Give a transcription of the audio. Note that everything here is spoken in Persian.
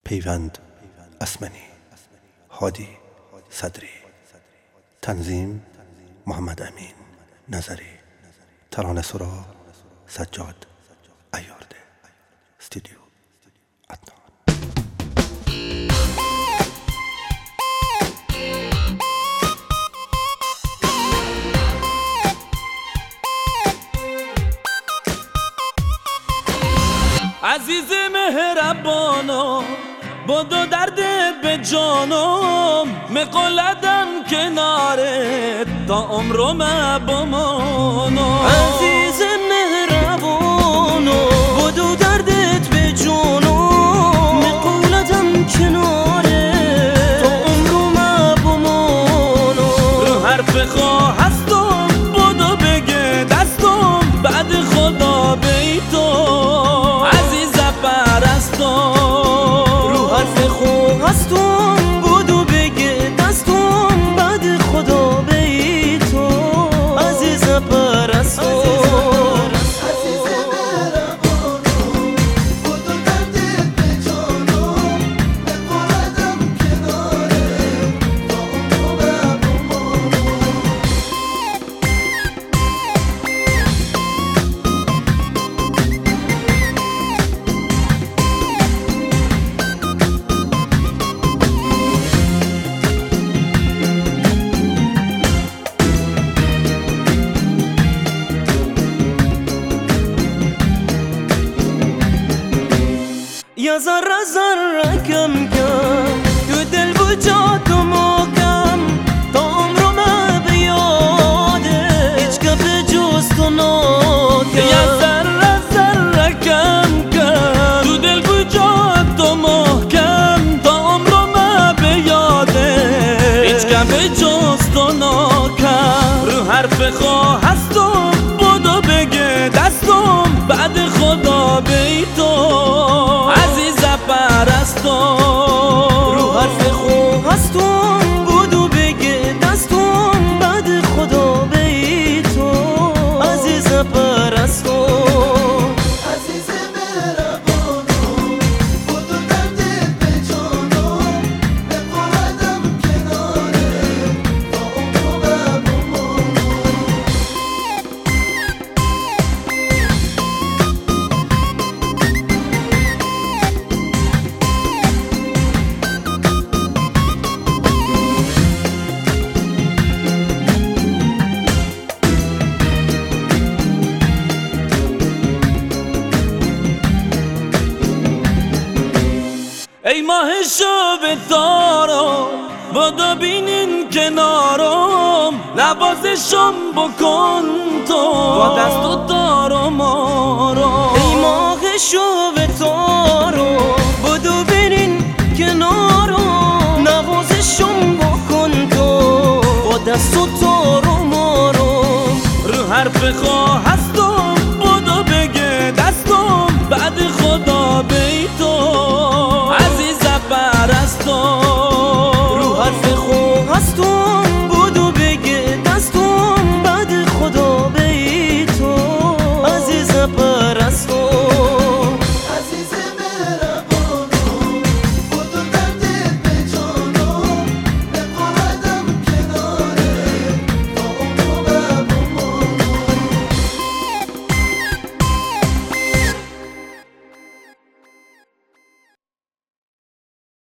پیوند اسمنی، هادی صدری، تنظیم محمد امین نظری، ترانه سرا سجاد ایارده، استودیو عدنان. عزیز مهربانم بدو دردت به جانم، مقلدم کنارت تا عمرم بمانم. عزیز مهربانم بدو دردت به جانم، مقلدم کنارت تا عمرم بمانم. رو حرف خواه هستم بدو بگه دستم، بعد خدا بیتم هستم بودو بگه دستم، بعد خدا بی تو عزیز پرستم. عزیز مهربانم بودو دردت به جانم، مقلدم کنارت تا عمرم بمانم. یا ذره ذره کم کم تو دل بجات و محکم، تا عمرم بیاده هیچ که به جز تو ناکم. یا ذره ذره کم کم تو دل بجات و محکم، تا عمرم بیاده هیچ که به جز تو ناکم. رو حرف خواه هستم بدو بگه دستم، بعد خدا بیتم عزیز پرستم. رو حرف خواه هستم بودو بگه دستم، بعد خدا بی تو عزیز پرستم. عزیز مهربانم بودو دردت به جانم، مقلدم کنارت تا عمرم بمانم. ای ماه شب تارم بدو بینین کنارم، نوازشم بکن تو با دست و دارم آرام. ای ماه شب تارو بدو برین کنارم، نوازشم بکن تو با دست و تارو مارم. رو حرف خواه